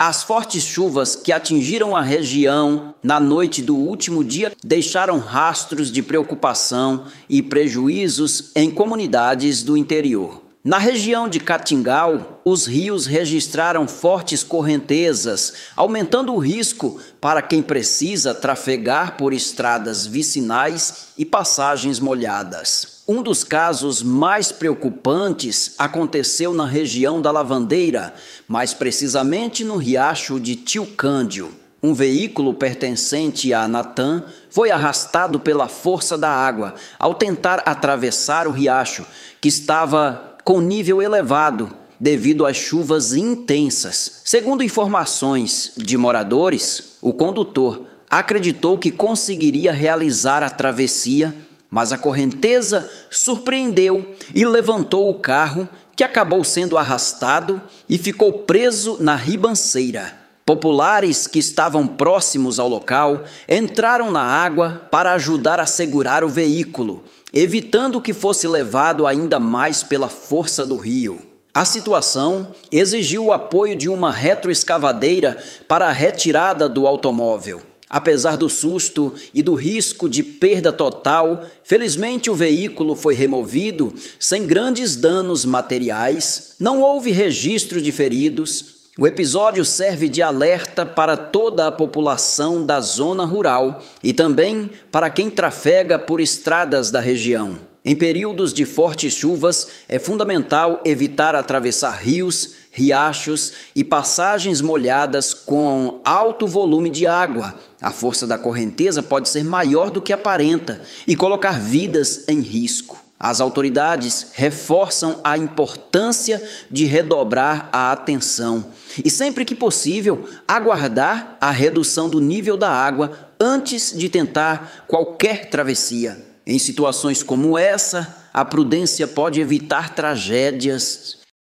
As fortes chuvas que atingiram a região na noite do último dia deixaram rastros de preocupação e prejuízos em comunidades do interior. Na região de Catingal, os rios registraram fortes correntezas, aumentando o risco para quem precisa trafegar por estradas vicinais e passagens molhadas. Um dos casos mais preocupantes aconteceu na região da Lavandeira, mais precisamente no riacho de Tio Cândio. Um veículo pertencente à Natan foi arrastado pela força da água ao tentar atravessar o riacho, que estava com nível elevado devido às chuvas intensas. Segundo informações de moradores, o condutor acreditou que conseguiria realizar a travessia, mas a correnteza surpreendeu e levantou o carro, que acabou sendo arrastado e ficou preso na ribanceira. Populares que estavam próximos ao local entraram na água para ajudar a segurar o veículo, evitando que fosse levado ainda mais pela força do rio. A situação exigiu o apoio de uma retroescavadeira para a retirada do automóvel. Apesar do susto e do risco de perda total, felizmente o veículo foi removido sem grandes danos materiais, não houve registro de feridos. O episódio serve de alerta para toda a população da zona rural e também para quem trafega por estradas da região. Em períodos de fortes chuvas, é fundamental evitar atravessar rios, riachos e passagens molhadas com alto volume de água. A força da correnteza pode ser maior do que aparenta e colocar vidas em risco. As autoridades reforçam a importância de redobrar a atenção e, sempre que possível, aguardar a redução do nível da água antes de tentar qualquer travessia. Em situações como essa, a prudência pode evitar tragédias